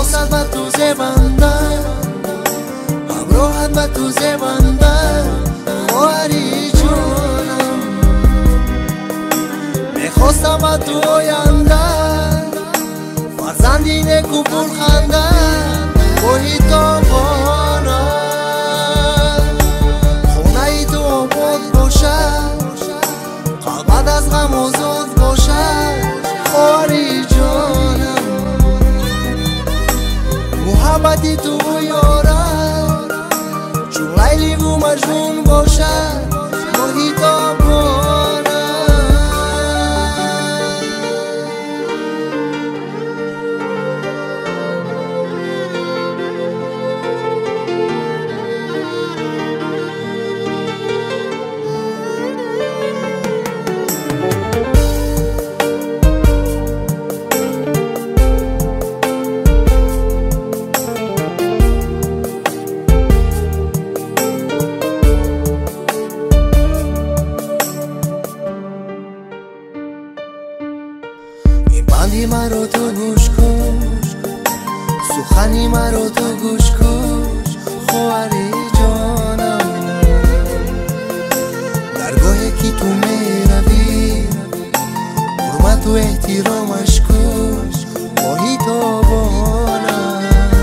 لباست و تو زبندم، همراهت و تو زبندم، خواهری جونم. میخواستم و تو آیندم، فرزندی نکو پول خندم، محیط آبانم، خونه ای تو آباد باشد، قلبت از غم آزاد باشد، خواهری جانم. محبتی تو یارم، چون لیلی و مجنون باشد، محیط آبانم. بندی مرا تو گوش کن، سخنی مرا تو گوش کن، خواهری جانم. درگاهی که تو میروی، حرمت و احترامش کن، محیط آبانم.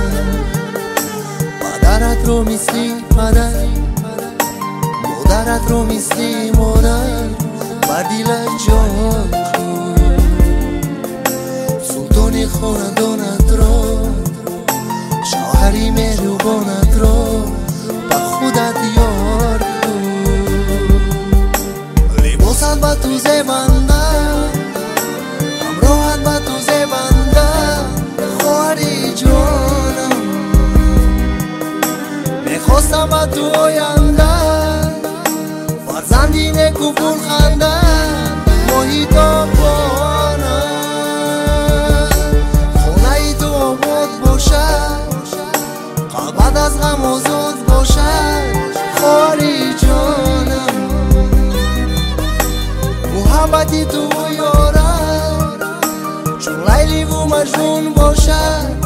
پدرت رو مثلی پدر، مادرت رو مثلی مادر، بر دلت جان خاندانت را، شوهری مهربانت را با خودت یار کن. لباست و تو زبندم، همراهت و تو زبندم، خواهری جانم. میخواستم و تو آیندم، فرزندی نکو پول خندم، محیط آبانم. قلبت از غم آزاد باشد، خواهری جانم. محبتی تو یارم، چون لیلی و مجنون باشد،